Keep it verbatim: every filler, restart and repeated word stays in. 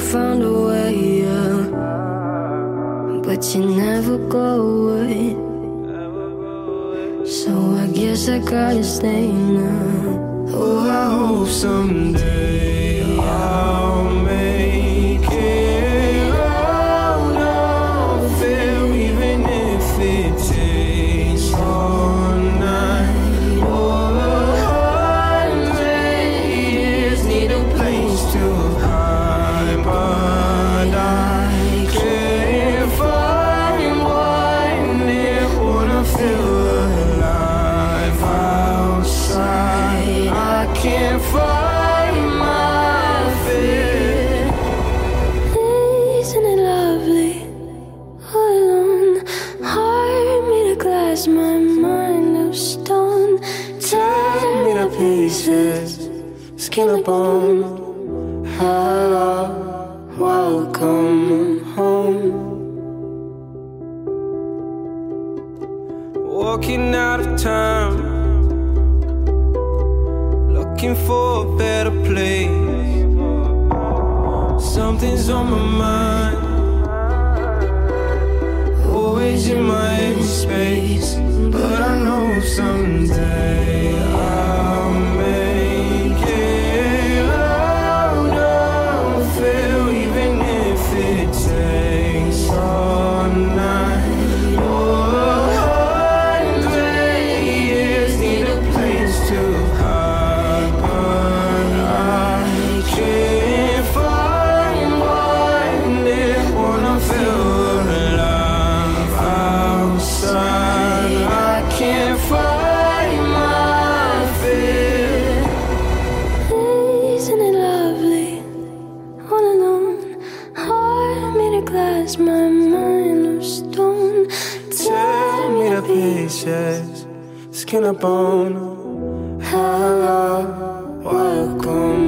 found a way, yeah. But you never go away. So I guess I gotta stay now. Oh, I hope someday I'll make it out of there, even if it takes all night or a hundred years. Need a place to hide, but I can't find one there. Wanna feel alive outside. I can't find my fear. Isn't it lovely? All alone, heart made of glass, my mind of stone. Tear me to pieces, skin and bone. Hello, welcome home. Walking out of time, looking for a better place. Something's on my mind, always in my empty space. But I know someday I'll make it out of here, even if it takes all night or a hundred years. Need a place to hide, but I can't find one there. Wanna feel alive outside. I can't find my fear. Isn't it lovely? All alone, heart made of glass, my mind of stone. Tear me to pieces, skin and bone. Hello, welcome